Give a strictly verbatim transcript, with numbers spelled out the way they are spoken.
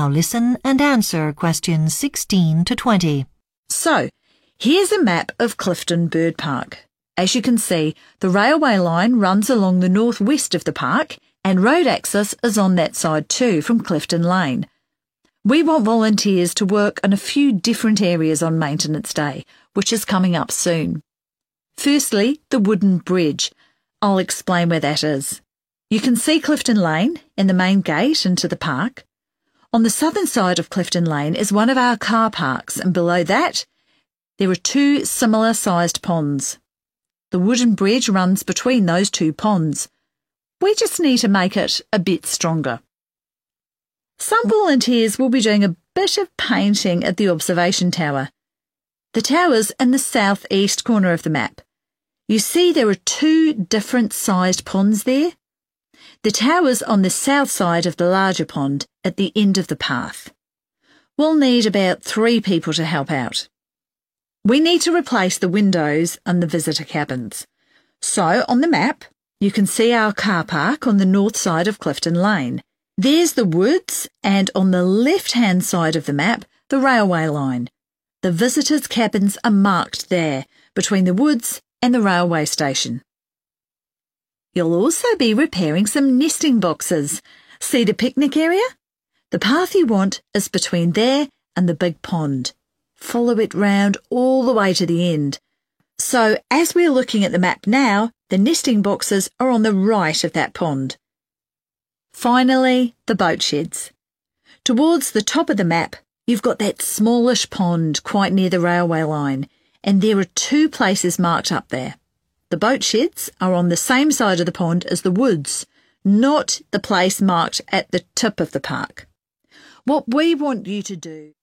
Now listen and answer questions sixteen to twenty. So, here's a map of Clifton Bird Park. As you can see, the railway line runs along the northwest of the park and road access is on that side too from Clifton Lane. We want volunteers to work on a few different areas on Maintenance Day, which is coming up soon. Firstly, the wooden bridge. I'll explain where that is. You can see Clifton Lane and the main gate into the park. On the southern side of Clifton Lane is one of our car parks, and below that, there are two similar-sized ponds. The wooden bridge runs between those two ponds. We just need to make it a bit stronger. Some volunteers will be doing a bit of painting at the observation tower. The tower's in the southeast corner of the map. You see there are two different sized ponds there. The tower's on the south side of the larger pond at the end of the path. We'll need about three people to help out. We need to replace the windows and the visitor cabins. So, on the map, you can see our car park on the north side of Clifton Lane. There's the woods, and on the left-hand side of the map, the railway line. The visitors' cabins are marked there, between the woods and the railway station. You'll also be repairing some nesting boxes. See the picnic area? The path you want is between there and the big pond. Follow it round all the way to the end. So, as we're looking at the map now, the nesting boxes are on the right of that pond. Finally, the boat sheds. Towards the top of the map, you've got that smallish pond quite near the railway line, and there are two places marked up there. The boat sheds are on the same side of the pond as the woods, not the place marked at the tip of the park. What we want you to do